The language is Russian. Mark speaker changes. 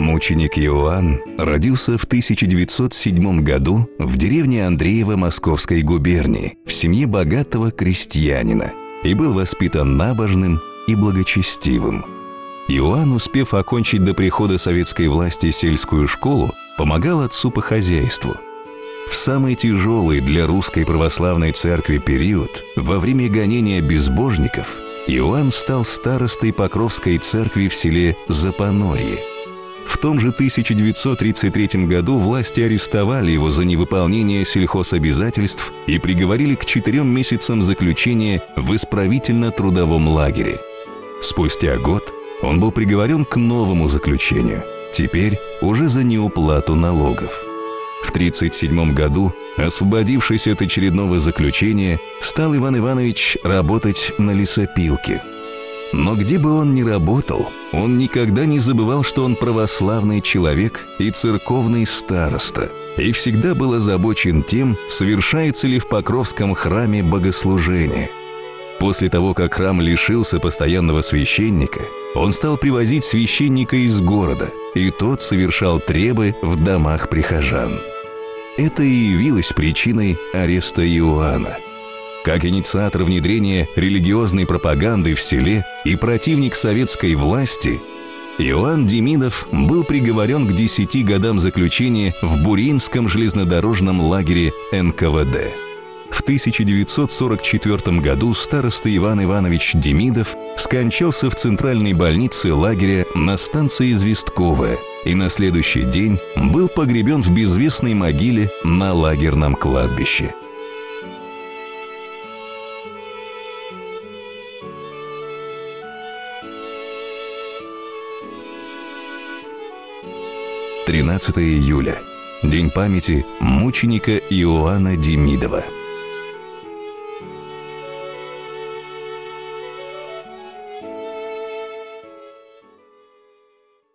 Speaker 1: Мученик Иоанн родился в 1907 году в деревне Андреево Московской губернии в семье богатого крестьянина и был воспитан набожным и благочестивым. Иоанн, успев окончить до прихода советской власти сельскую школу, помогал отцу по хозяйству. В самый тяжелый для русской православной церкви период, во время гонения безбожников, Иоанн стал старостой Покровской церкви в селе Запонорье. В том же 1933 году власти арестовали его за невыполнение сельхозобязательств и приговорили к 4 месяцам заключения в исправительно-трудовом лагере. Спустя год он был приговорен к новому заключению, теперь уже за неуплату налогов. В 1937 году, освободившись от очередного заключения, стал Иван Иванович работать на лесопилке. Но где бы он ни работал, он никогда не забывал, что он православный человек и церковный староста, и всегда был озабочен тем, совершается ли в Покровском храме богослужение. После того, как храм лишился постоянного священника, он стал привозить священника из города, и тот совершал требы в домах прихожан. Это и явилось причиной ареста Иоанна. Как инициатор внедрения религиозной пропаганды в селе и противник советской власти, Иоанн Демидов был приговорен к 10 годам заключения в Буринском железнодорожном лагере НКВД. В 1944 году староста Иван Иванович Демидов скончался в центральной больнице лагеря на станции Известковая и на следующий день был погребен в безвестной могиле на лагерном кладбище. «13 июля. День памяти мученика Иоанна Демидова».